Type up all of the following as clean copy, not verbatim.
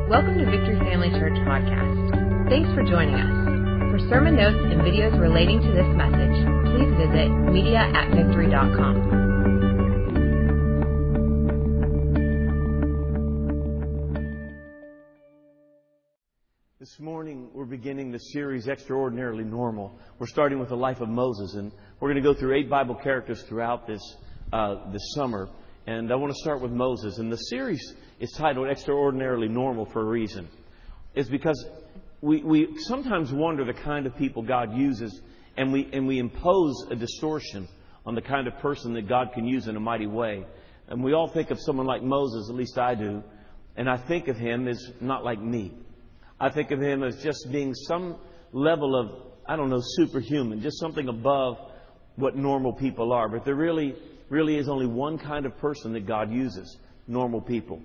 Welcome to Victory Family Church Podcast. Thanks for joining us. For sermon notes and videos relating to this message, please visit media@victory.com. This morning, we're beginning the series Extraordinarily Normal. We're starting with the life of Moses, and we're going to go through 8 Bible characters throughout this summer. And I want to start with Moses. And the series is titled Extraordinarily Normal for a reason. It's because we sometimes wonder the kind of people God uses, and we impose a distortion on the kind of person that God can use in a mighty way. And we all think of someone like Moses, at least I do, and I think of him as not like me. I think of him as just being some level of, superhuman, just something above what normal people are. But there really is only one kind of person that God uses, normal people.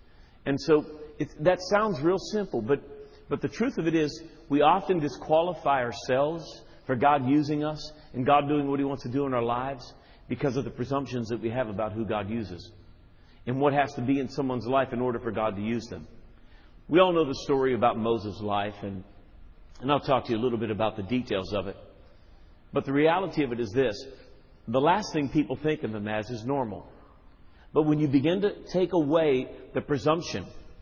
And so that sounds real simple, but the truth of it is we often disqualify ourselves for God using us and God doing what He wants to do in our lives because of the presumptions that we have about who God uses and what has to be in someone's life in order for God to use them. We all know the story about Moses' life, and I'll talk to you a little bit about the details of it. But the reality of it is this. The last thing people think of him as is normal. But when you begin to take away the presumption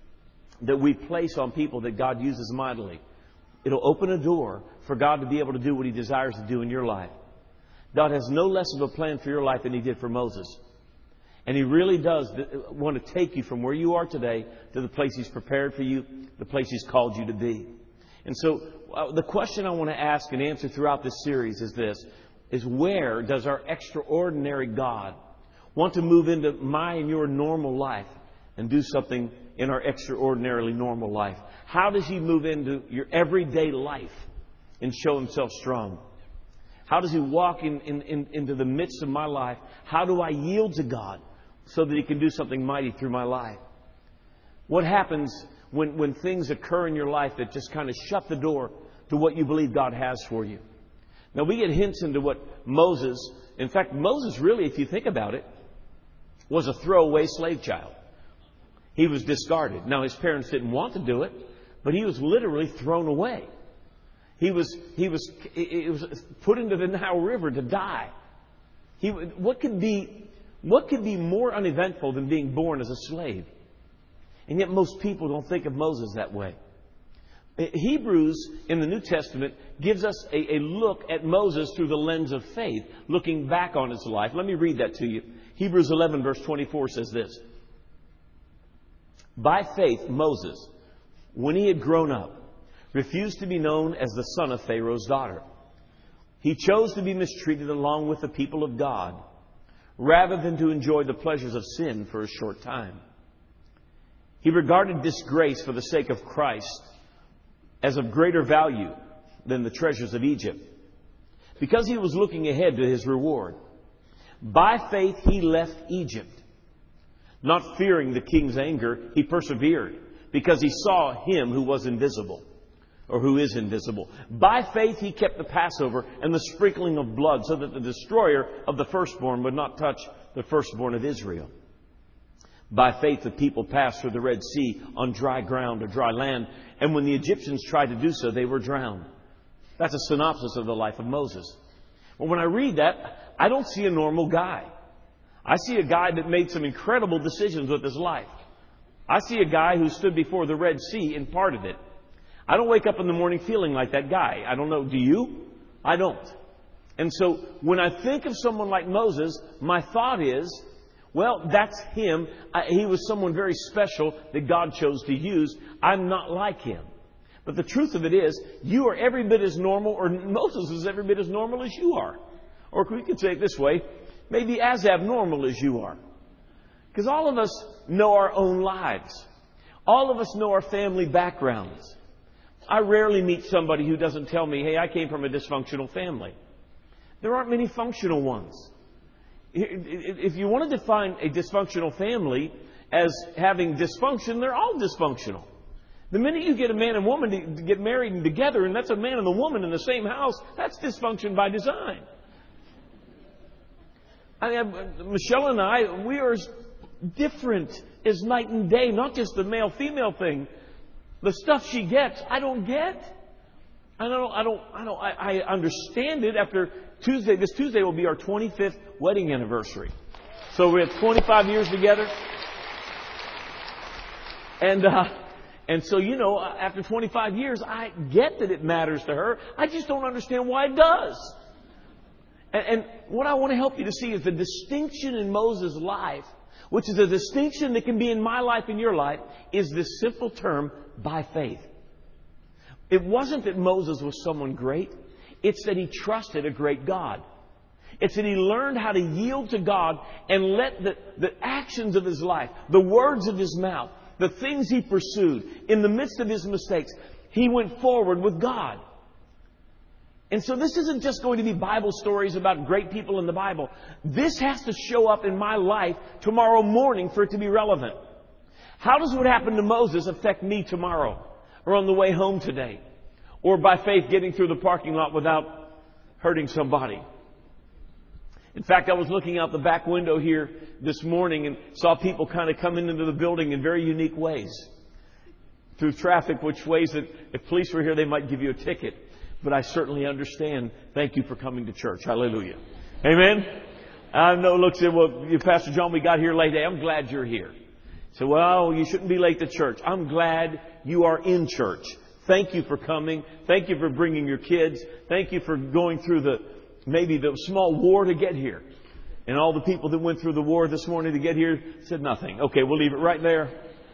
that we place on people that God uses mightily, it'll open a door for God to be able to do what He desires to do in your life. God has no less of a plan for your life than He did for Moses. And He really does want to take you from where you are today to the place He's prepared for you, the place He's called you to be. And so the question I want to ask and answer throughout this series is this, is where does our extraordinary God want to move into my and your normal life and do something in our extraordinarily normal life? How does He move into your everyday life and show Himself strong? How does He walk into the midst of my life? How do I yield to God so that He can do something mighty through my life? What happens when things occur in your life that just kind of shut the door to what you believe God has for you? Now, we get hints into what Moses, in fact, Moses really, if you think about it, was a throwaway slave child. He was discarded. Now, his parents didn't want to do it, but he was literally thrown away. He was put into the Nile River to die. What could be more uneventful than being born as a slave? And yet most people don't think of Moses that way. Hebrews in the New Testament gives us a look at Moses through the lens of faith, looking back on his life. Let me read that to you. Hebrews 11 verse 24 says this. By faith, Moses, when he had grown up, refused to be known as the son of Pharaoh's daughter. He chose to be mistreated along with the people of God, rather than to enjoy the pleasures of sin for a short time. He regarded disgrace for the sake of Christ as of greater value than the treasures of Egypt, because he was looking ahead to his reward. By faith he left Egypt. Not fearing the king's anger, he persevered, because he saw Him who was invisible, or who is invisible. By faith he kept the Passover and the sprinkling of blood, so that the destroyer of the firstborn would not touch the firstborn of Israel. By faith the people passed through the Red Sea on dry ground or dry land, and when the Egyptians tried to do so, they were drowned. That's a synopsis of the life of Moses. Well, when I read that, I don't see a normal guy. I see a guy that made some incredible decisions with his life. I see a guy who stood before the Red Sea and parted it. I don't wake up in the morning feeling like that guy. I don't know. Do you? I don't. And so when I think of someone like Moses, my thought is, well, that's him. He was someone very special that God chose to use. I'm not like him. But the truth of it is, you are every bit as normal, or Moses is every bit as normal as you are. Or we could say it this way, maybe as abnormal as you are. Because all of us know our own lives. All of us know our family backgrounds. I rarely meet somebody who doesn't tell me, hey, I came from a dysfunctional family. There aren't many functional ones. If you want to define a dysfunctional family as having dysfunction, they're all dysfunctional. The minute you get a man and woman to get married and together, and that's a man and a woman in the same house, that's dysfunction by design. Michelle and I, we are as different as night and day, not just the male-female thing. The stuff she gets, I don't get. I understand it after Tuesday. This Tuesday will be our 25th wedding anniversary. So we have 25 years together. And so, after 25 years, I get that it matters to her. I just don't understand why it does. And what I want to help you to see is the distinction in Moses' life, which is a distinction that can be in my life and your life, is this simple term, by faith. It wasn't that Moses was someone great. It's that he trusted a great God. It's that he learned how to yield to God and let the actions of his life, the words of his mouth, the things he pursued, in the midst of his mistakes, he went forward with God. And so this isn't just going to be Bible stories about great people in the Bible. This has to show up in my life tomorrow morning for it to be relevant. How does what happened to Moses affect me tomorrow? Or on the way home today? Or by faith getting through the parking lot without hurting somebody? In fact, I was looking out the back window here this morning and saw people kind of coming into the building in very unique ways. Through traffic, which ways that if police were here, they might give you a ticket. But I certainly understand. Thank you for coming to church. Hallelujah. Amen? I know, look, say, well, Pastor John, we got here late. Hey, I'm glad you're here. So, well, you shouldn't be late to church. I'm glad you are in church. Thank you for coming. Thank you for bringing your kids. Thank you for going through maybe the small war to get here. And all the people that went through the war this morning to get here said nothing. Okay, we'll leave it right there.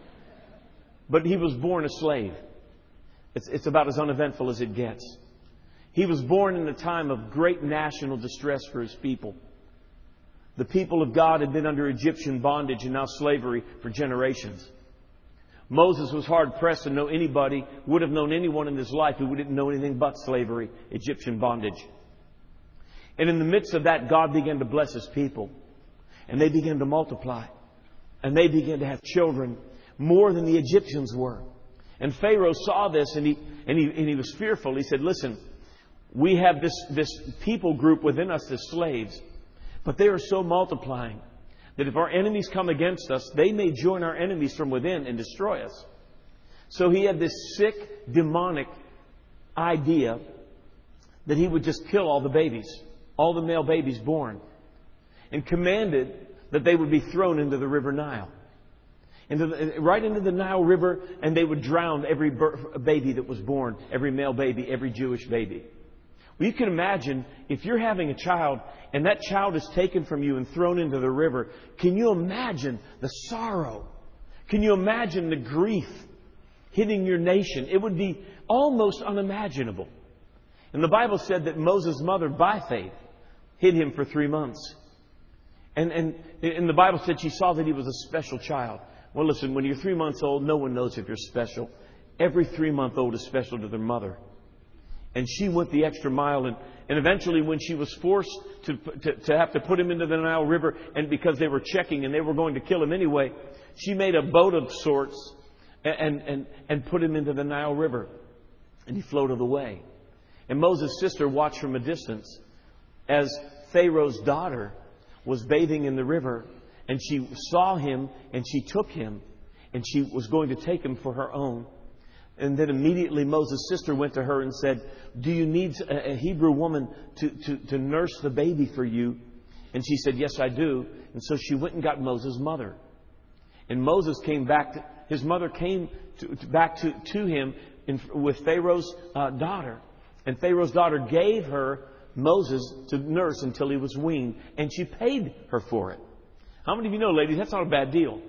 But he was born a slave. It's about as uneventful as it gets. He was born in a time of great national distress for his people. The people of God had been under Egyptian bondage and now slavery for generations. Moses was hard pressed to know anybody, would have known anyone in his life who didn't know anything but slavery, Egyptian bondage. And in the midst of that, God began to bless His people. And they began to multiply. And they began to have children more than the Egyptians were. And Pharaoh saw this and he was fearful. He said, listen, we have this people group within us as slaves. But they are so multiplying that if our enemies come against us, they may join our enemies from within and destroy us. So he had this sick, demonic idea that he would just kill all the babies, all the male babies born, and commanded that they would be thrown into the river Nile. Right into the Nile River, and they would drown every baby that was born, every male baby, every Jewish baby. Well, you can imagine if you're having a child and that child is taken from you and thrown into the river. Can you imagine the sorrow? Can you imagine the grief hitting your nation? It would be almost unimaginable. And the Bible said that Moses' mother, by faith, hid him for 3 months. And the Bible said she saw that he was a special child. Well, listen, when you're 3 months old, no one knows if you're special. Every 3-month-old is special to their mother. And she went the extra mile. And eventually when she was forced to have to put him into the Nile River, and because they were checking and they were going to kill him anyway, she made a boat of sorts and put him into the Nile River. And he floated away. And Moses' sister watched from a distance as Pharaoh's daughter was bathing in the river. And she saw him and she took him. And she was going to take him for her own. And then immediately Moses' sister went to her and said, do you need a Hebrew woman to nurse the baby for you? And she said, yes, I do. And so she went and got Moses' mother. And Moses came back. His mother came back to him with Pharaoh's daughter. And Pharaoh's daughter gave her Moses to nurse until he was weaned. And she paid her for it. How many of you know, ladies, that's not a bad deal?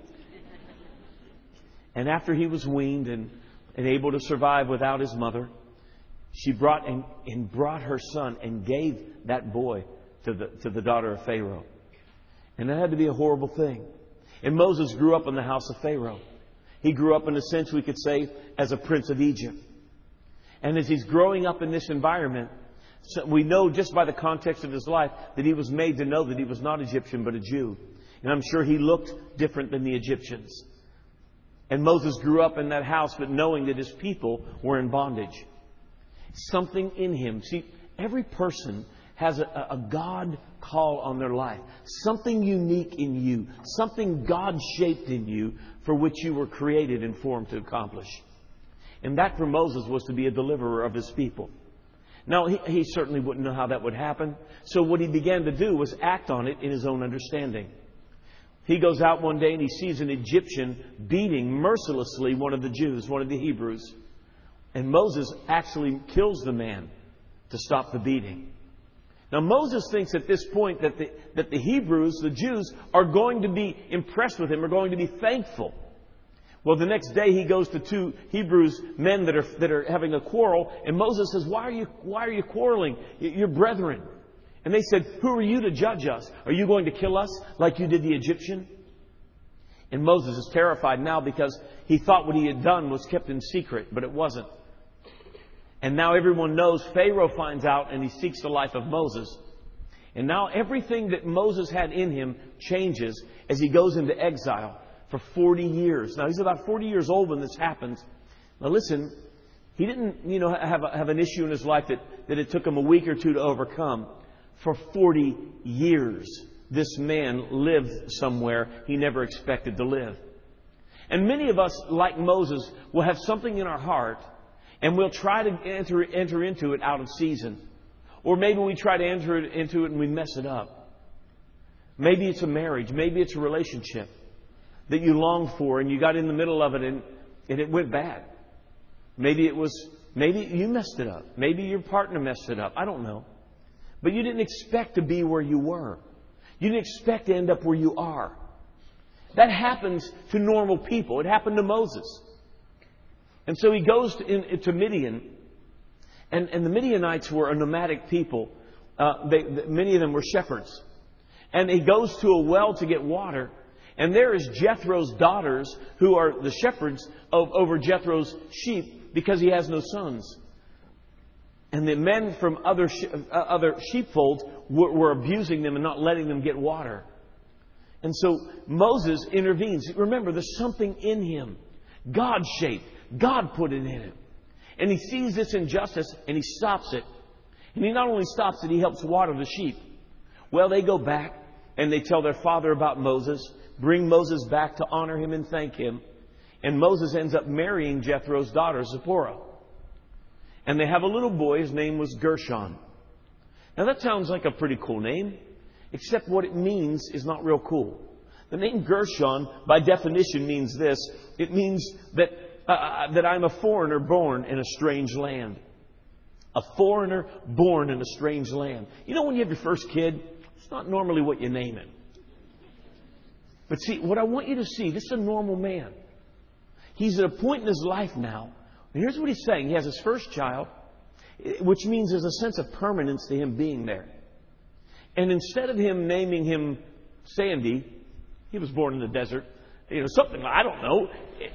And after he was weaned and able to survive without his mother, she brought her son and gave that boy to the daughter of Pharaoh. And that had to be a horrible thing. And Moses grew up in the house of Pharaoh. He grew up in a sense, we could say, as a prince of Egypt. And as he's growing up in this environment, we know just by the context of his life that he was made to know that he was not Egyptian but a Jew. And I'm sure he looked different than the Egyptians. And Moses grew up in that house, but knowing that his people were in bondage. Something in him. See, every person has a God call on their life. Something unique in you. Something God shaped in you for which you were created and formed to accomplish. And that for Moses was to be a deliverer of his people. Now, he certainly wouldn't know how that would happen. So what he began to do was act on it in his own understanding. He goes out one day and he sees an Egyptian beating mercilessly one of the Jews, one of the Hebrews. And Moses actually kills the man to stop the beating. Now, Moses thinks at this point that the Hebrews, the Jews, are going to be impressed with him, are going to be thankful. Well, the next day he goes to two Hebrews men that are having a quarrel, and Moses says, "Why are you quarreling? You're brethren." And they said, "Who are you to judge us? Are you going to kill us like you did the Egyptian?" And Moses is terrified now because he thought what he had done was kept in secret, but it wasn't. And now everyone knows. Pharaoh finds out, and he seeks the life of Moses. And now everything that Moses had in him changes as he goes into exile for 40 years. Now, he's about 40 years old when this happens. Now, listen, he didn't, have an issue in his life that it took him a week or two to overcome. For 40 years, this man lived somewhere he never expected to live. And many of us, like Moses, will have something in our heart, and we'll try to enter into it out of season. Or maybe we try to enter into it and we mess it up. Maybe it's a marriage. Maybe it's a relationship that you longed for and you got in the middle of it and it went bad. Maybe you messed it up. Maybe your partner messed it up. I don't know. But you didn't expect to be where you were. You didn't expect to end up where you are. That happens to normal people. It happened to Moses. And so he goes to Midian. And the Midianites were a nomadic people. Many of them were shepherds. And he goes to a well to get water. And there is Jethro's daughters, who are the shepherds over Jethro's sheep, because he has no sons. And the men from other sheepfolds were abusing them and not letting them get water. And so Moses intervenes. Remember, there's something in him. God-shaped. God put it in him. And he sees this injustice and he stops it. And he not only stops it, he helps water the sheep. Well, they go back and they tell their father about Moses, bring Moses back to honor him and thank him. And Moses ends up marrying Jethro's daughter, Zipporah. And they have a little boy. His name was Gershon. Now that sounds like a pretty cool name, except what it means is not real cool. The name Gershon, by definition, means this. It means that I'm a foreigner born in a strange land. A foreigner born in a strange land. You know, when you have your first kid, it's not normally what you name it. But see, what I want you to see, this is a normal man. He's at a point in his life now. And here's what he's saying. He has his first child, which means there's a sense of permanence to him being there. And instead of him naming him Sandy, he was born in the desert, something, I don't know.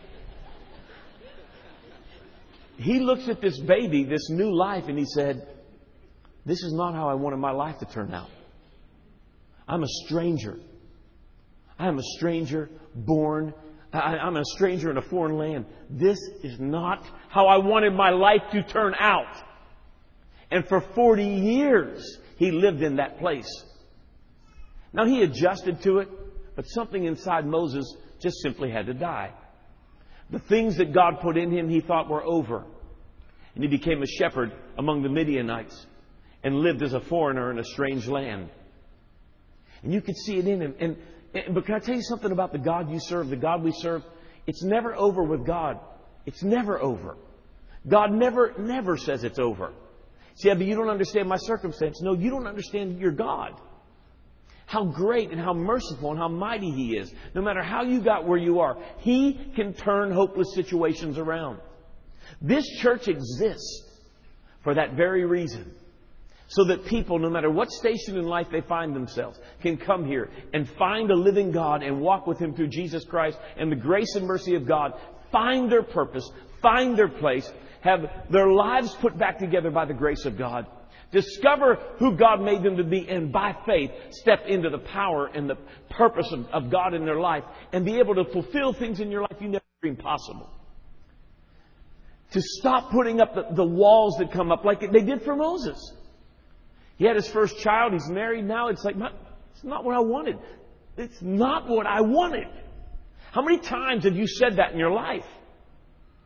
He looks at this baby, this new life, and he said, this is not how I wanted my life to turn out. I'm a stranger. I'm a stranger born. I'm a stranger in a foreign land. This is not how I wanted my life to turn out. And for 40 years, he lived in that place. Now, he adjusted to it, but something inside Moses just simply had to die. The things that God put in him, he thought were over. And he became a shepherd among the Midianites and lived as a foreigner in a strange land. And you could see it in him. But can I tell you something about the God you serve, the God we serve? It's never over with God. It's never over. God never says it's over. See, but you don't understand my circumstance. No, you don't understand your God. How great and how merciful and how mighty He is. No matter how you got where you are, He can turn hopeless situations around. This church exists for that very reason. So that people, no matter what station in life they find themselves, can come here and find a living God and walk with Him through Jesus Christ and the grace and mercy of God, find their purpose, find their place, have their lives put back together by the grace of God, discover who God made them to be, and by faith step into the power and the purpose of God in their life and be able to fulfill things in your life you never dreamed possible. To stop putting up the walls that come up like they did for Moses. He had his first child. He's married now. It's like, it's not what I wanted. It's not what I wanted. How many times have you said that in your life?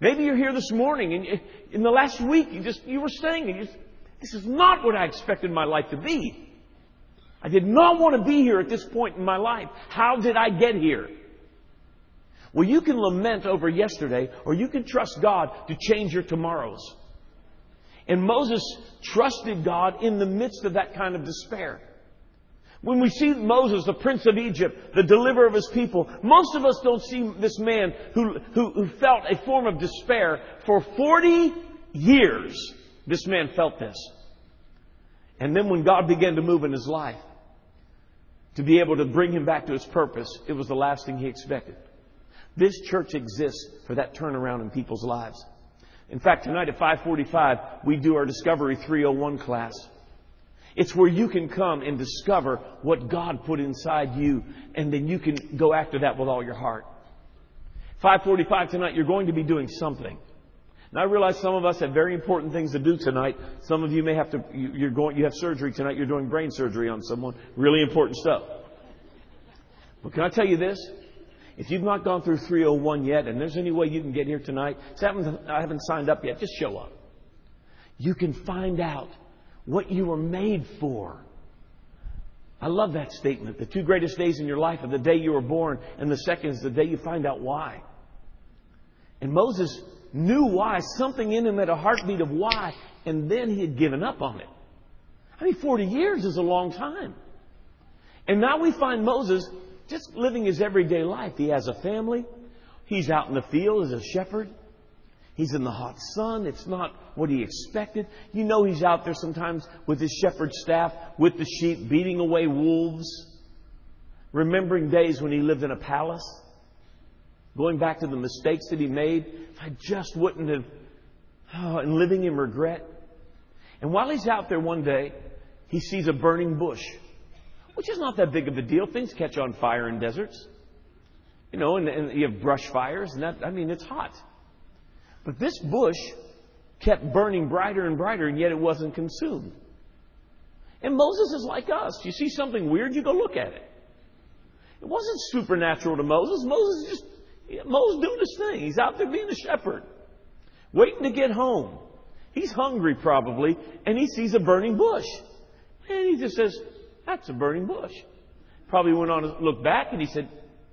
Maybe you're here this morning and in the last week you were saying, this is not what I expected my life to be. I did not want to be here at this point in my life. How did I get here? Well, you can lament over yesterday, or you can trust God to change your tomorrows. And Moses trusted God in the midst of that kind of despair. When we see Moses, the prince of Egypt, the deliverer of his people, most of us don't see this man who felt a form of despair. For 40 years, this man felt this. And then when God began to move in his life, to be able to bring him back to his purpose, it was the last thing he expected. This church exists for that turnaround in people's lives. In fact, tonight at 5:45, we do our Discovery 301 class. It's where you can come and discover what God put inside you, and then you can go after that with all your heart. 5:45 tonight, you're going to be doing something. Now, I realize some of us have very important things to do tonight. Some of you may have to, you have surgery tonight. You're doing brain surgery on someone. Really important stuff. But can I tell you this? If you've not gone through 301 yet, and there's any way you can get here tonight, I haven't signed up yet, just show up. You can find out what you were made for. I love that statement. The two greatest days in your life are the day you were born, and the second is the day you find out why. And Moses knew why. Something in him had a heartbeat of why, and then he had given up on it. 40 years is a long time. And now we find Moses just living his everyday life. He has a family. He's out in the field as a shepherd. He's in the hot sun. It's not what he expected. You know, he's out there sometimes with his shepherd staff, with the sheep, beating away wolves. Remembering days when he lived in a palace. Going back to the mistakes that he made. If I just wouldn't have... and living in regret. And while he's out there one day, he sees a burning bush. Which is not that big of a deal. Things catch on fire in deserts. You know, and you have brush fires. And it's hot. But this bush kept burning brighter and brighter, and yet it wasn't consumed. And Moses is like us. You see something weird, you go look at it. It wasn't supernatural to Moses. Moses doing his thing. He's out there being a shepherd. Waiting to get home. He's hungry probably, and he sees a burning bush. And he just says, that's a burning bush. Probably went on to look back, and he said,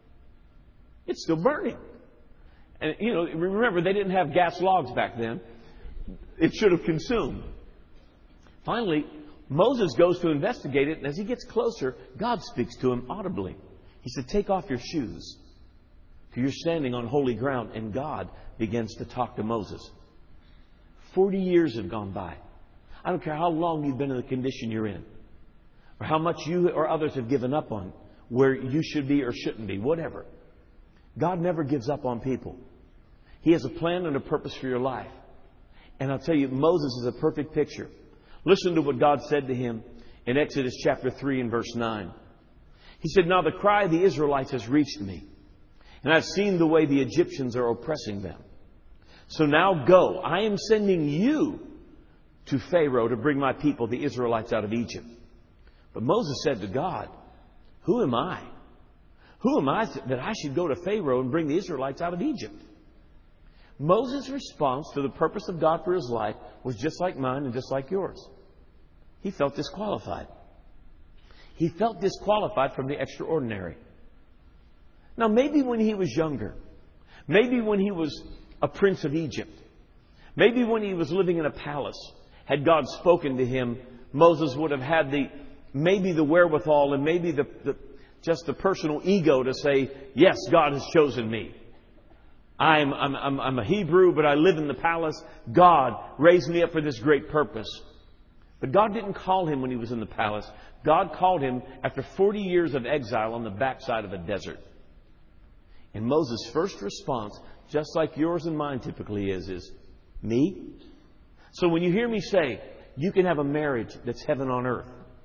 it's still burning. And, remember, they didn't have gas logs back then. It should have consumed. Finally, Moses goes to investigate it, and as he gets closer, God speaks to him audibly. He said, take off your shoes, for you're standing on holy ground. And God begins to talk to Moses. 40 years have gone by. I don't care how long you've been in the condition you're in, or how much you or others have given up on where you should be or shouldn't be, whatever. God never gives up on people. He has a plan and a purpose for your life. And I'll tell you, Moses is a perfect picture. Listen to what God said to him in Exodus chapter 3 and verse 9. He said, now the cry of the Israelites has reached me, and I've seen the way the Egyptians are oppressing them. So now go. I am sending you to Pharaoh to bring my people, the Israelites, out of Egypt. But Moses said to God, who am I? Who am I that I should go to Pharaoh and bring the Israelites out of Egypt? Moses' response to the purpose of God for his life was just like mine and just like yours. He felt disqualified. He felt disqualified from the extraordinary. Now, maybe when he was younger, maybe when he was a prince of Egypt, maybe when he was living in a palace, had God spoken to him, Moses would have had the wherewithal and maybe just the personal ego to say, yes, God has chosen me. I'm a Hebrew, but I live in the palace. God raised me up for this great purpose. But God didn't call him when he was in the palace. God called him after 40 years of exile on the backside of a desert. And Moses' first response, just like yours and mine typically is, me? So when you hear me say, you can have a marriage that's heaven on earth,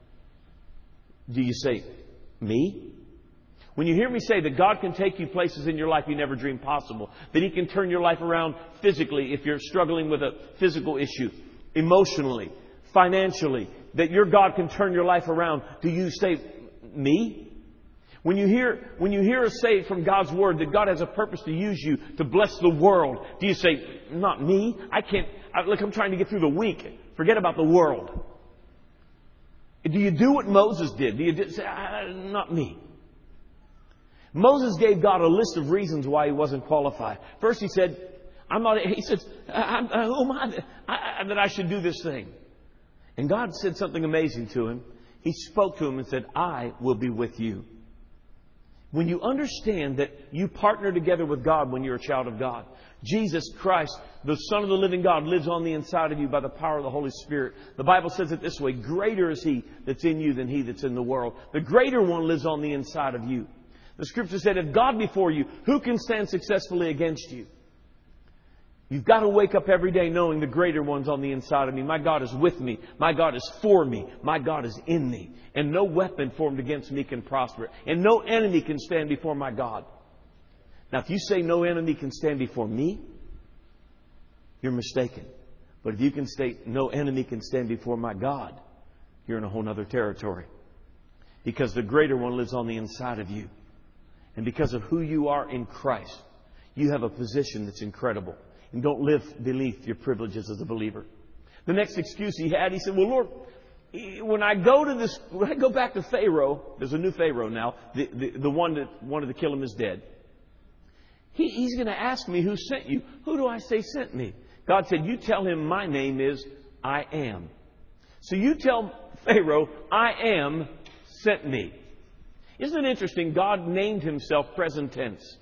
do you say, me? When you hear me say that God can take you places in your life you never dreamed possible, that He can turn your life around physically if you're struggling with a physical issue, emotionally, financially, that your God can turn your life around, do you say, me? When you hear us say from God's Word that God has a purpose to use you to bless the world, do you say, not me? I'm trying to get through the week. Forget about the world. Do you do what Moses did? Do you say, not me? Moses gave God a list of reasons why he wasn't qualified. First he said, who am I that I should do this thing? And God said something amazing to him. He spoke to him and said, I will be with you. When you understand that you partner together with God when you're a child of God, Jesus Christ, the Son of the living God, lives on the inside of you by the power of the Holy Spirit. The Bible says it this way, greater is He that's in you than he that's in the world. The greater one lives on the inside of you. The Scripture said, if God be for you, who can stand successfully against you? You've got to wake up every day knowing the greater one's on the inside of me. My God is with me. My God is for me. My God is in me. And no weapon formed against me can prosper. And no enemy can stand before my God. Now, if you say no enemy can stand before me, you're mistaken. But if you can state no enemy can stand before my God, you're in a whole other territory. Because the greater one lives on the inside of you. And because of who you are in Christ, you have a position that's incredible. And don't live beneath your privileges as a believer. The next excuse he had, he said, well, Lord, when I go back to Pharaoh, there's a new Pharaoh now, the one that wanted to kill him is dead. He's going to ask me who sent you. Who do I say sent me? God said, you tell him my name is I am. So you tell Pharaoh, I am sent me. Isn't it interesting? God named himself present tense.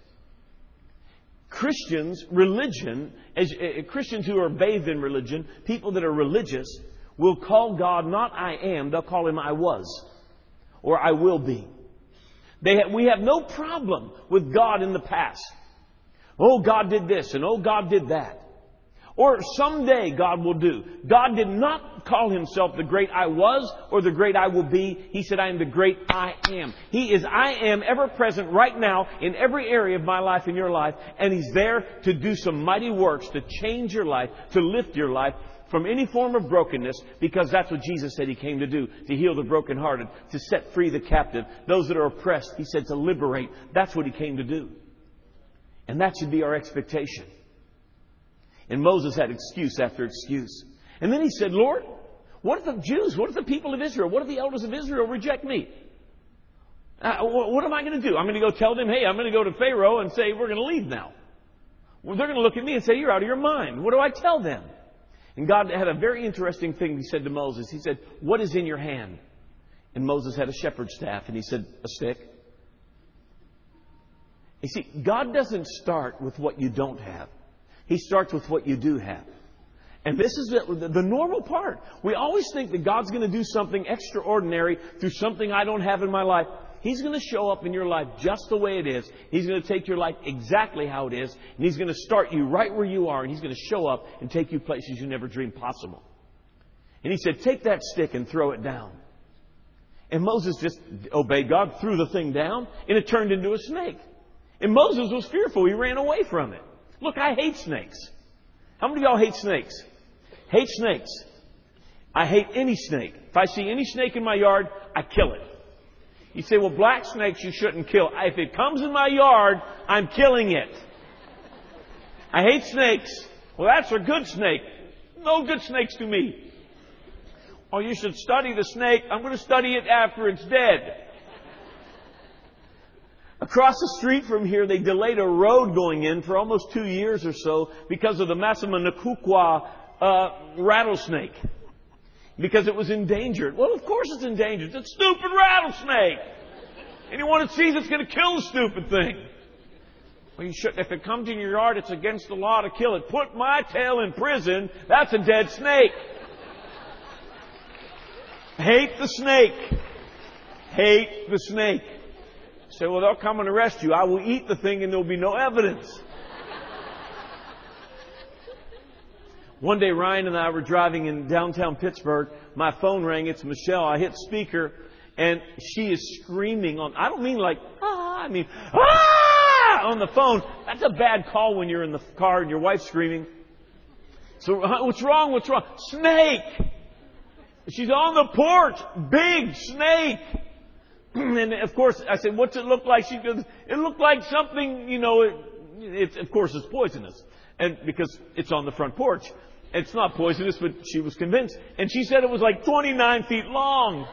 Christians, Christians who are bathed in religion, people that are religious, will call God not I am, they'll call Him I was, or I will be. We have no problem with God in the past. Oh, God did this, and oh, God did that. Or someday God will do. God did not call Himself the great I was or the great I will be. He said, I am the great I am. He is I am ever present right now in every area of my life and your life. And He's there to do some mighty works, to change your life, to lift your life from any form of brokenness, because that's what Jesus said He came to do, to heal the brokenhearted, to set free the captive, those that are oppressed. He said to liberate. That's what He came to do. And that should be our expectation. And Moses had excuse after excuse. And then he said, Lord, what if the Jews, what if the people of Israel, what if the elders of Israel reject me? What am I going to do? I'm going to go tell them, hey, I'm going to go to Pharaoh and say, we're going to leave now. Well, they're going to look at me and say, you're out of your mind. What do I tell them? And God had a very interesting thing He said to Moses. He said, what is in your hand? And Moses had a shepherd's staff. And he said, a stick. You see, God doesn't start with what you don't have. He starts with what you do have. And this is the normal part. We always think that God's going to do something extraordinary through something I don't have in my life. He's going to show up in your life just the way it is. He's going to take your life exactly how it is. And He's going to start you right where you are. And He's going to show up and take you places you never dreamed possible. And He said, take that stick and throw it down. And Moses just obeyed God, threw the thing down, and it turned into a snake. And Moses was fearful. He ran away from it. Look, I hate snakes. How many of y'all hate snakes? Hate snakes. I hate any snake. If I see any snake in my yard, I kill it. You say, well, black snakes you shouldn't kill. If it comes in my yard, I'm killing it. I hate snakes. Well, that's a good snake. No good snakes to me. Oh, you should study the snake. I'm going to study it after it's dead. Across the street from here, they delayed a road going in for almost 2 years or so because of the Masamanakukwa rattlesnake. Because it was endangered. Well, of course it's endangered. It's a stupid rattlesnake. Anyone that sees it's going to kill the stupid thing. Well, you shouldn't. If it comes in your yard, it's against the law to kill it. Put my tail in prison. That's a dead snake. Hate the snake. Hate the snake. Say, well, they'll come and arrest you. I will eat the thing and there'll be no evidence. One day, Ryan and I were driving in downtown Pittsburgh. My phone rang. It's Michelle. I hit speaker and she is screaming on. I don't mean like, I mean, on the phone. That's a bad call when you're in the car and your wife's screaming. So what's wrong? What's wrong? Snake. She's on the porch. Big snake. And of course, I said, what's it look like? She goes, it looked like something, of course it's poisonous. And because it's on the front porch. It's not poisonous, but she was convinced. And she said it was like 29 feet long.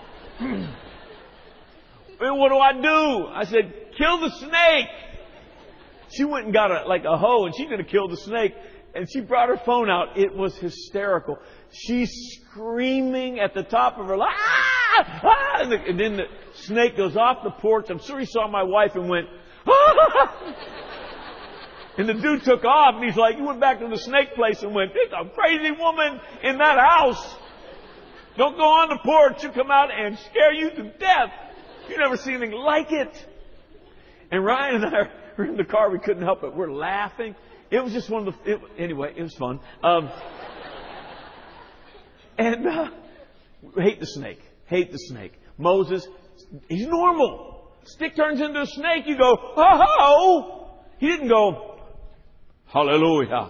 Well, what do I do? I said, kill the snake. She went and got a hoe, and she's going to kill the snake. And she brought her phone out. It was hysterical. She's screaming at the top of her lungs. Ah! Ah! And then the snake goes off the porch. I'm sure he saw my wife and went, ah! And the dude took off, and he's like, he went back to the snake place and went, there's a crazy woman in that house. Don't go on the porch. She'll come out and scare you to death. You never seen anything like it. And Ryan and I were in the car. We couldn't help it. We're laughing. It was just one of the... Anyway, it was fun. Hate the snake. Hate the snake. Moses, he's normal. Stick turns into a snake. You go, ho-ho! He didn't go, hallelujah.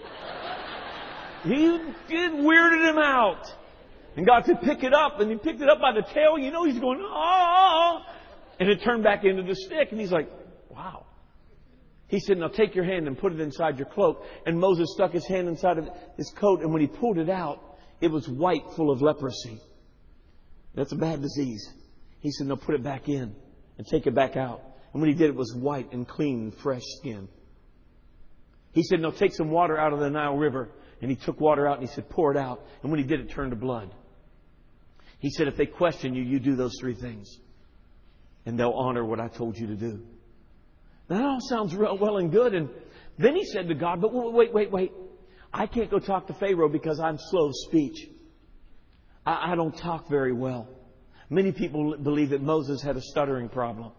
He weirded him out. And God said, pick it up. And he picked it up by the tail. He's going, oh. And it turned back into the stick. And he's like, wow. He said, now take your hand and put it inside your cloak. And Moses stuck his hand inside of his coat. And when he pulled it out, it was white, full of leprosy. That's a bad disease. He said, now put it back in and take it back out. And when he did, it was white and clean and fresh skin. He said, now take some water out of the Nile River. And he took water out and he said, pour it out. And when he did, it turned to blood. He said, if they question you, you do those three things. And they'll honor what I told you to do. Now, that all sounds real well and good. And then he said to God, but wait. I can't go talk to Pharaoh because I'm slow of speech. I don't talk very well. Many people believe that Moses had a stuttering problem.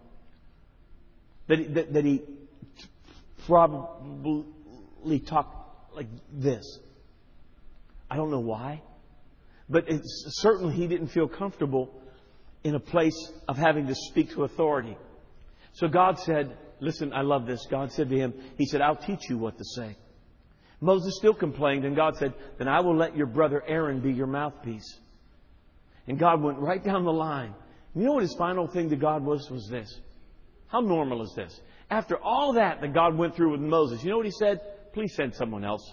That he probably talked like this. I don't know why. But certainly he didn't feel comfortable in a place of having to speak to authority. So God said, listen, I love this. God said to him, he said, I'll teach you what to say. Moses still complained, and God said, then I will let your brother Aaron be your mouthpiece. And God went right down the line. You know what his final thing to God was this? How normal is this? After all that God went through with Moses, you know what he said? Please send someone else.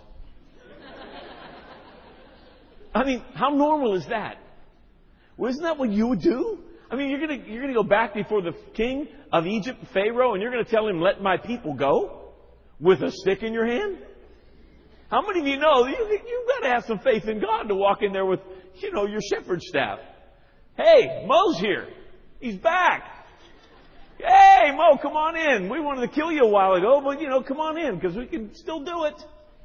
I mean, how normal is that? Well, isn't that what you would do? I mean, you're going to go back before the king of Egypt, Pharaoh, and you're going to tell him, let my people go with a stick in your hand? How many of you know you've got to have some faith in God to walk in there with, your shepherd's staff? Hey, Mo's here. He's back. Hey, Mo, come on in. We wanted to kill you a while ago, but, come on in because we can still do it.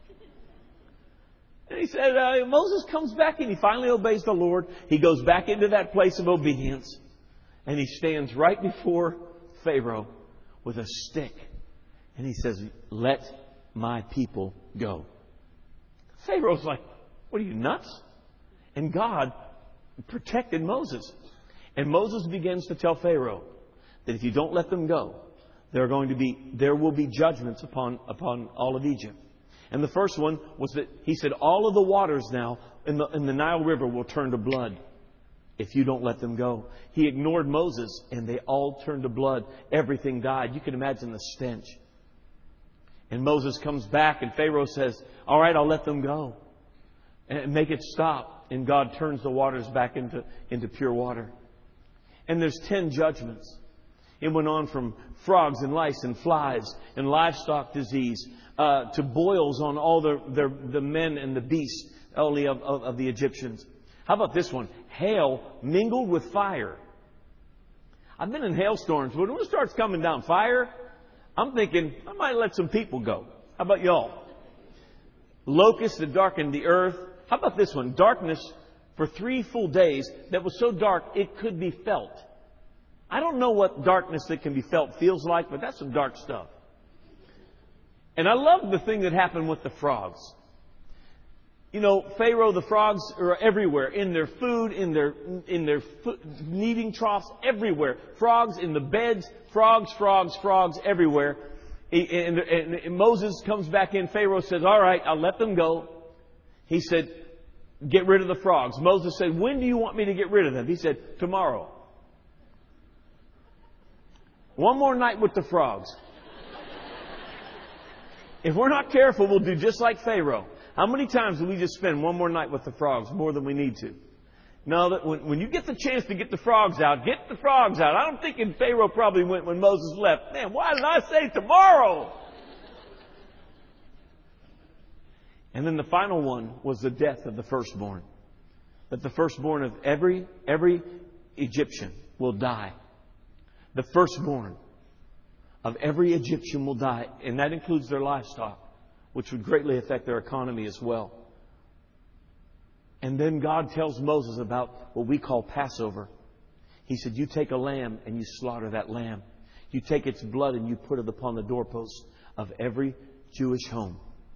And he said, Moses comes back and he finally obeys the Lord. He goes back into that place of obedience. And he stands right before Pharaoh with a stick. And he says, let my people go. Pharaoh's like, what are you, nuts? And God protected Moses. And Moses begins to tell Pharaoh that if you don't let them go, there will be judgments upon all of Egypt. And the first one was that he said, all of the waters now in the Nile River will turn to blood if you don't let them go. He ignored Moses and they all turned to blood. Everything died. You can imagine the stench. And Moses comes back and Pharaoh says, all right, I'll let them go and make it stop. And God turns the waters back into pure water. And there's 10 judgments. It went on from frogs and lice and flies and livestock disease to boils on all the men and the beasts only of the Egyptians. How about this one? Hail mingled with fire. I've been in hailstorms, but when it starts coming down fire, I'm thinking I might let some people go. How about y'all? Locusts that darkened the earth. How about this one? Darkness for 3 full days that was so dark it could be felt. I don't know what darkness that can be felt feels like, but that's some dark stuff. And I love the thing that happened with the frogs. Pharaoh, the frogs are everywhere. In their food, in their kneading troughs, everywhere. Frogs in the beds, frogs everywhere. And Moses comes back in. Pharaoh says, all right, I'll let them go. He said, get rid of the frogs. Moses said, when do you want me to get rid of them? He said, tomorrow. One more night with the frogs. If we're not careful, we'll do just like Pharaoh. How many times do we just spend one more night with the frogs more than we need to? No, that when you get the chance to get the frogs out, get the frogs out. I'm thinking Pharaoh probably went when Moses left. Man, why did I say tomorrow? And then the final one was the death of the firstborn. That the firstborn of every Egyptian will die. The firstborn of every Egyptian will die. And that includes their livestock, which would greatly affect their economy as well. And then God tells Moses about what we call Passover. He said, you take a lamb and you slaughter that lamb. You take its blood and you put it upon the doorposts of every Jewish home.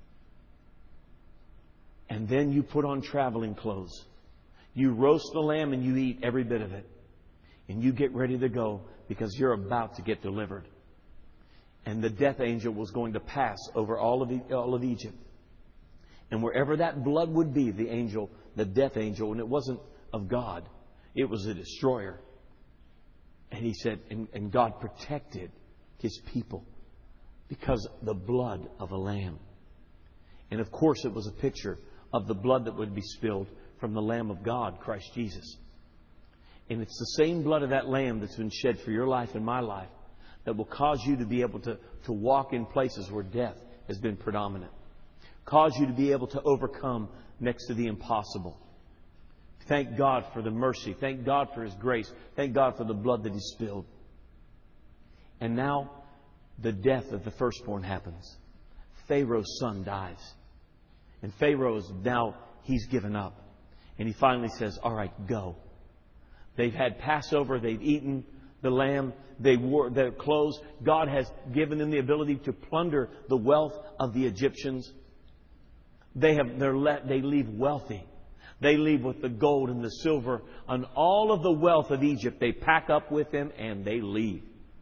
And then you put on traveling clothes. You roast the lamb and you eat every bit of it. And you get ready to go because you're about to get delivered. And the death angel was going to pass over all of Egypt. And wherever that blood would be, the death angel, and it wasn't of God, it was a destroyer. And he said, and God protected His people because the blood of a lamb. And of course, it was a picture of the blood that would be spilled from the Lamb of God, Christ Jesus. And it's the same blood of that lamb that's been shed for your life and my life that will cause you to be able to walk in places where death has been predominant. Cause you to be able to overcome next to the impossible. Thank God for the mercy. Thank God for His grace. Thank God for the blood that He spilled. And now the death of the firstborn happens. Pharaoh's son dies. And Pharaoh is now, he's given up. And he finally says, all right, go. They've had Passover. They've eaten the lamb. They wore their clothes. God has given them the ability to plunder the wealth of the Egyptians. They leave wealthy. They leave with the gold and the silver and all of the wealth of Egypt. They pack up with them and they leave.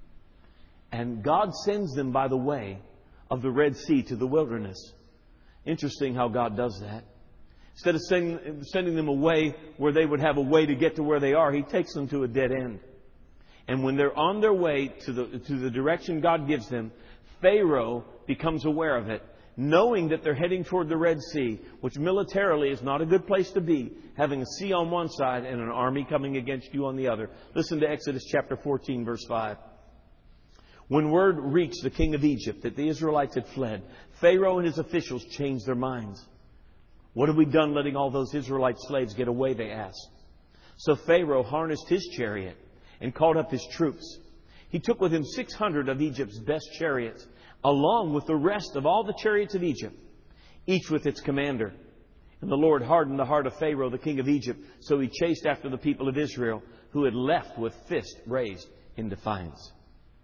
And God sends them by the way of the Red Sea to the wilderness. Interesting how God does that. Instead of sending them away where they would have a way to get to where they are, He takes them to a dead end. And when they're on their way to the direction God gives them, Pharaoh becomes aware of it, knowing that they're heading toward the Red Sea, which militarily is not a good place to be, having a sea on one side and an army coming against you on the other. Listen to Exodus chapter 14, verse 5. When word reached the king of Egypt that the Israelites had fled, Pharaoh and his officials changed their minds. What have we done letting all those Israelite slaves get away, they asked. So Pharaoh harnessed his chariot and called up his troops. He took with him 600 of Egypt's best chariots, along with the rest of all the chariots of Egypt, each with its commander. And the Lord hardened the heart of Pharaoh, the king of Egypt, so he chased after the people of Israel, who had left with fist raised in defiance.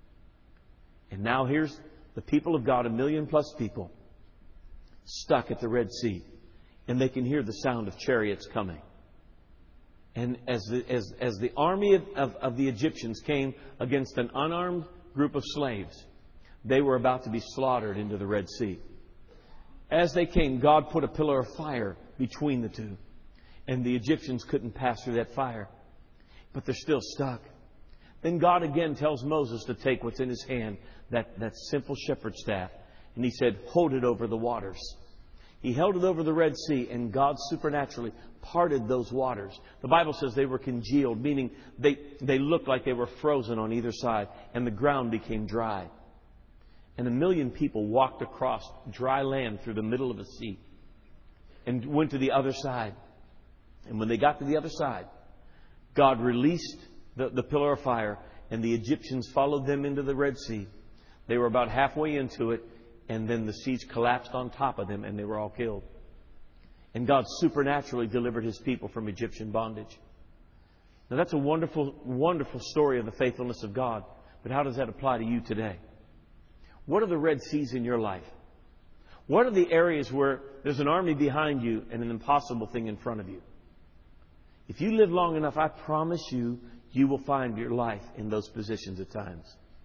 And now here's the people of God, 1 million plus people, stuck at the Red Sea. And they can hear the sound of chariots coming. And as the army of the Egyptians came against an unarmed group of slaves, they were about to be slaughtered into the Red Sea. As they came, God put a pillar of fire between the two. And the Egyptians couldn't pass through that fire. But they're still stuck. Then God again tells Moses to take what's in his hand, that simple shepherd's staff. And He said, hold it over the waters. He held it over the Red Sea, and God supernaturally parted those waters. The Bible says they were congealed, meaning they looked like they were frozen on either side, and the ground became dry. And 1 million people walked across dry land through the middle of the sea and went to the other side. And when they got to the other side, God released the pillar of fire, and the Egyptians followed them into the Red Sea. They were about halfway into it, and then the seas collapsed on top of them, and they were all killed. And God supernaturally delivered His people from Egyptian bondage. Now that's a wonderful, wonderful story of the faithfulness of God. But how does that apply to you today? What are the Red Seas in your life? What are the areas where there's an army behind you and an impossible thing in front of you? If you live long enough, I promise you, you will find your life in those positions at times.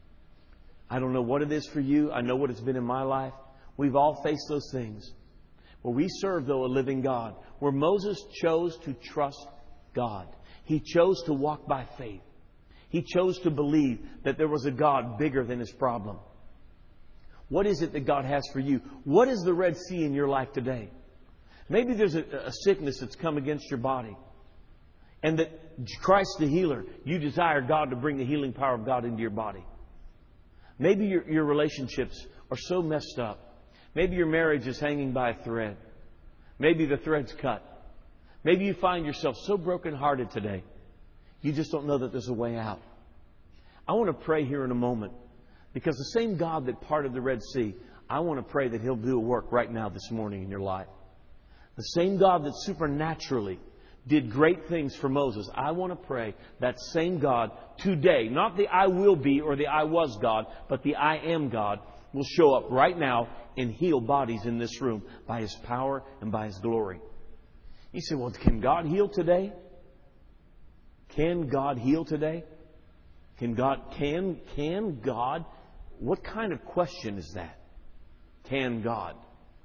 I don't know what it is for you. I know what it's been in my life. We've all faced those things. Where we serve, though, a living God. Where Moses chose to trust God. He chose to walk by faith. He chose to believe that there was a God bigger than his problem. What is it that God has for you? What is the Red Sea in your life today? Maybe there's a sickness that's come against your body. And that Christ the healer, you desire God to bring the healing power of God into your body. Maybe your relationships are so messed up. Maybe your marriage is hanging by a thread. Maybe the thread's cut. Maybe you find yourself so brokenhearted today, you just don't know that there's a way out. I want to pray here in a moment, because the same God that parted the Red Sea, I want to pray that He'll do a work right now this morning in your life. The same God that supernaturally did great things for Moses, I want to pray that same God today, not the I will be or the I was God, but the I am God, will show up right now and heal bodies in this room by His power and by His glory. You say, well, can God heal today? Can God heal today? Can God? What kind of question is that? Can God?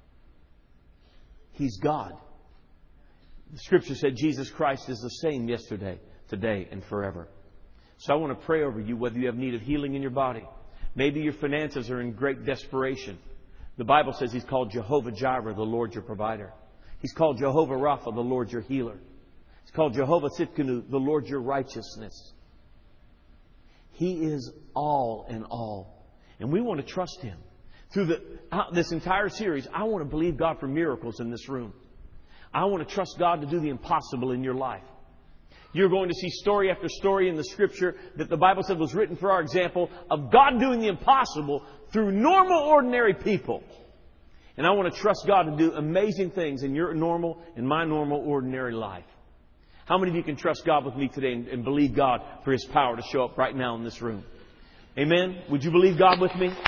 He's God. The Scripture said Jesus Christ is the same yesterday, today, and forever. So I want to pray over you, whether you have need of healing in your body. Maybe your finances are in great desperation. The Bible says He's called Jehovah Jireh, the Lord your provider. He's called Jehovah Rapha, the Lord your healer. He's called Jehovah Tsidkenu, the Lord your righteousness. He is all in all. And we want to trust Him. Through this entire series, I want to believe God for miracles in this room. I want to trust God to do the impossible in your life. You're going to see story after story in the Scripture that the Bible said was written for our example of God doing the impossible through normal, ordinary people. And I want to trust God to do amazing things in your normal, in my normal, ordinary life. How many of you can trust God with me today and believe God for His power to show up right now in this room? Amen? Would you believe God with me?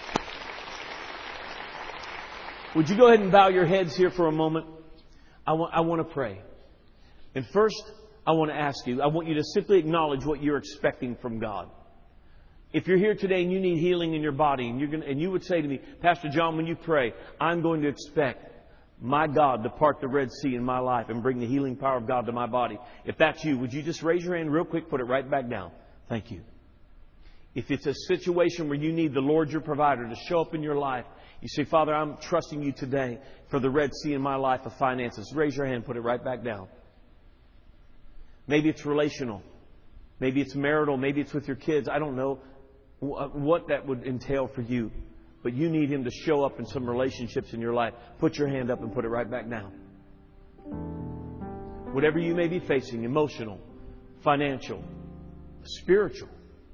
Would you go ahead and bow your heads here for a moment? I want to pray. And first, I want to ask you, I want you to simply acknowledge what you're expecting from God. If you're here today and you need healing in your body, and you would say to me, Pastor John, when you pray, I'm going to expect my God to part the Red Sea in my life and bring the healing power of God to my body. If that's you, would you just raise your hand real quick, put it right back down? Thank you. If it's a situation where you need the Lord your provider to show up in your life, you say, Father, I'm trusting you today for the Red Sea in my life of finances. Raise your hand, put it right back down. Maybe it's relational. Maybe it's marital. Maybe it's with your kids. I don't know what that would entail for you. But you need Him to show up in some relationships in your life. Put your hand up and put it right back down. Whatever you may be facing, emotional, financial, spiritual,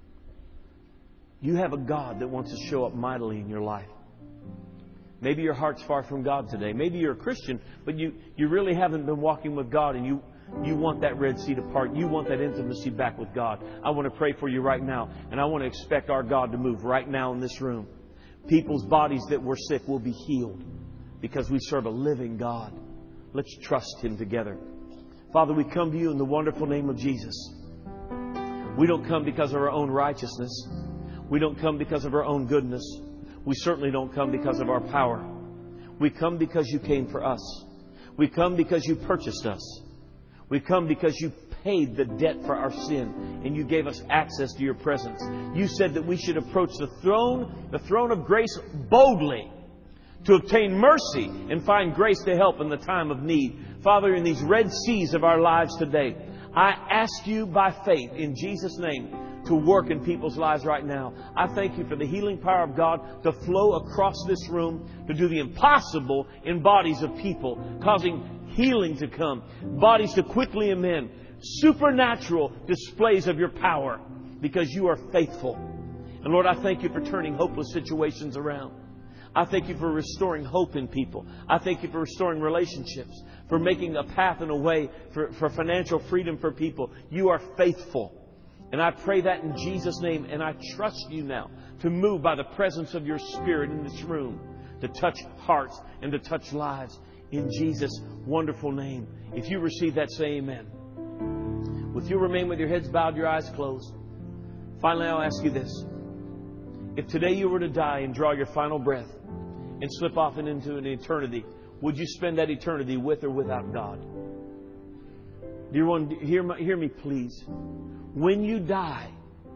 you have a God that wants to show up mightily in your life. Maybe your heart's far from God today. Maybe you're a Christian, but you really haven't been walking with God, and you want that Red Sea to part. You want that intimacy back with God. I want to pray for you right now, and I want to expect our God to move right now in this room. People's bodies that were sick will be healed because we serve a living God. Let's trust Him together. Father, we come to you in the wonderful name of Jesus. We don't come because of our own righteousness. We don't come because of our own goodness. We certainly don't come because of our power. We come because you came for us. We come because you purchased us. We come because you paid the debt for our sin, and you gave us access to your presence. You said that we should approach the throne of grace boldly to obtain mercy and find grace to help in the time of need. Father, in these Red Seas of our lives today, I ask you by faith in Jesus' name to work in people's lives right now. I thank you for the healing power of God to flow across this room, to do the impossible in bodies of people, causing healing to come, bodies to quickly amend, supernatural displays of your power, because you are faithful. And Lord, I thank you for turning hopeless situations around. I thank you for restoring hope in people. I thank you for restoring relationships, for making a path and a way for financial freedom for people. You are faithful. And I pray that in Jesus' name. And I trust you now to move by the presence of your Spirit in this room, to touch hearts and to touch lives in Jesus' wonderful name. If you receive that, say amen. If you remain with your heads bowed, your eyes closed. Finally, I'll ask you this. If today you were to die and draw your final breath and slip off into an eternity, would you spend that eternity with or without God? Dear one, hear me please. When you die,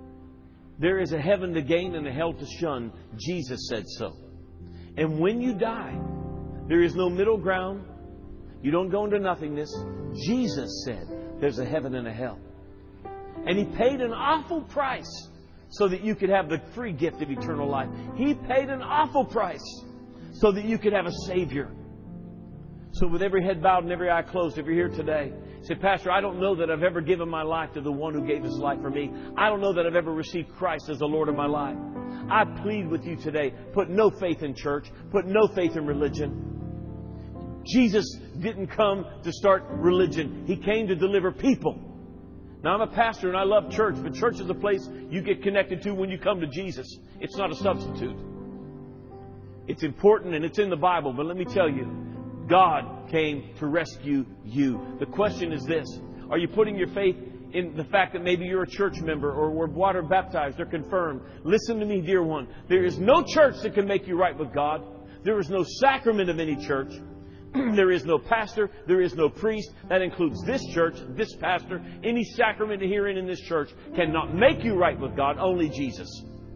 There is a heaven to gain and a hell to shun. Jesus said so. And when you die, there is no middle ground. You don't go into nothingness. Jesus said there's a heaven and a hell. And He paid an awful price so that you could have the free gift of eternal life. He paid an awful price so that you could have a Savior. So with every head bowed and every eye closed, if you're here today, say, Pastor, I don't know that I've ever given my life to the one who gave His life for me. I don't know that I've ever received Christ as the Lord of my life. I plead with you today, put no faith in church, put no faith in religion. Jesus didn't come to start religion. He came to deliver people. Now, I'm a pastor and I love church, but church is a place you get connected to when you come to Jesus. It's not a substitute. It's important and it's in the Bible, but let me tell you, God came to rescue you. The question is this: are you putting your faith in the fact that maybe you're a church member or were water baptized or confirmed? Listen to me, dear one. There is no church that can make you right with God. There is no sacrament of any church. There is no pastor. There is no priest. That includes this church, this pastor. Any sacrament herein in this church cannot make you right with God. Only Jesus.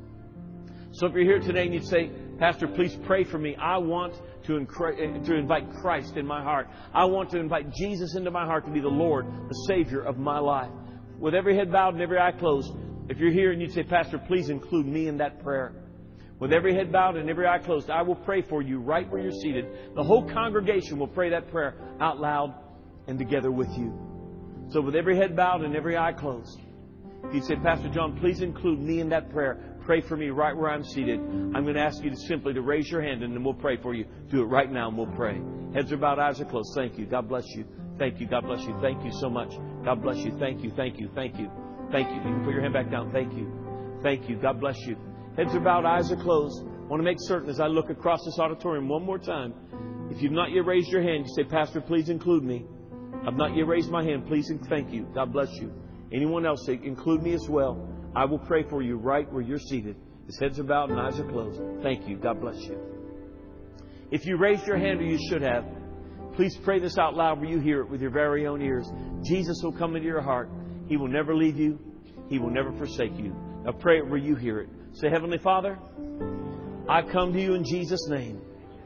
So if you're here today and you'd say, Pastor, please pray for me. I want to invite Christ in my heart. I want to invite Jesus into my heart to be the Lord, the Savior of my life. With every head bowed and every eye closed, if you're here and you'd say, Pastor, please include me in that prayer. With every head bowed and every eye closed, I will pray for you right where you're seated. The whole congregation will pray that prayer out loud and together with you. So with every head bowed and every eye closed, if you say, Pastor John, please include me in that prayer. Pray for me right where I'm seated. I'm going to ask you to simply to raise your hand and then we'll pray for you. Do it right now and we'll pray. Heads are bowed, eyes are closed. Thank you. God bless you. Thank you. God bless you. Thank you so much. God bless you. Thank you. Thank you. Thank you. Thank you. You can put your hand back down. Thank you. Thank you. God bless you. Heads are bowed, eyes are closed. I want to make certain as I look across this auditorium one more time, if you've not yet raised your hand, you say, Pastor, please include me. I've not yet raised my hand. Please and thank you. God bless you. Anyone else, say, include me as well. I will pray for you right where you're seated. His heads are bowed and eyes are closed. Thank you. God bless you. If you raised your hand, or you should have, please pray this out loud where you hear it with your very own ears. Jesus will come into your heart. He will never leave you. He will never forsake you. Now pray it where you hear it. Say, Heavenly Father, I come to you in Jesus' name.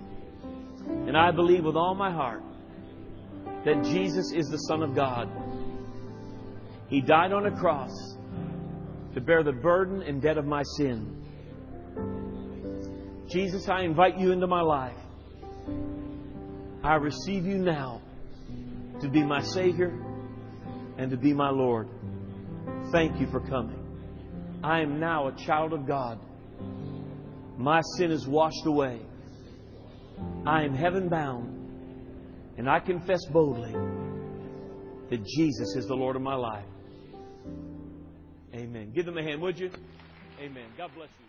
And I believe with all my heart that Jesus is the Son of God. He died on a cross to bear the burden and debt of my sin. Jesus, I invite you into my life. I receive you now to be my Savior and to be my Lord. Thank you for coming. I am now a child of God. My sin is washed away. I am heaven bound. And I confess boldly that Jesus is the Lord of my life. Amen. Give them a hand, would you? Amen. God bless you.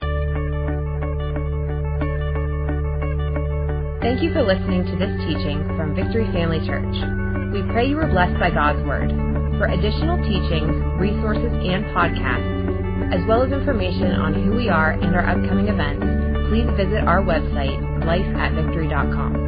Thank you for listening to this teaching from Victory Family Church. We pray you were blessed by God's Word. For additional teachings, resources, and podcasts, as well as information on who we are and our upcoming events, please visit our website, lifeatvictory.com.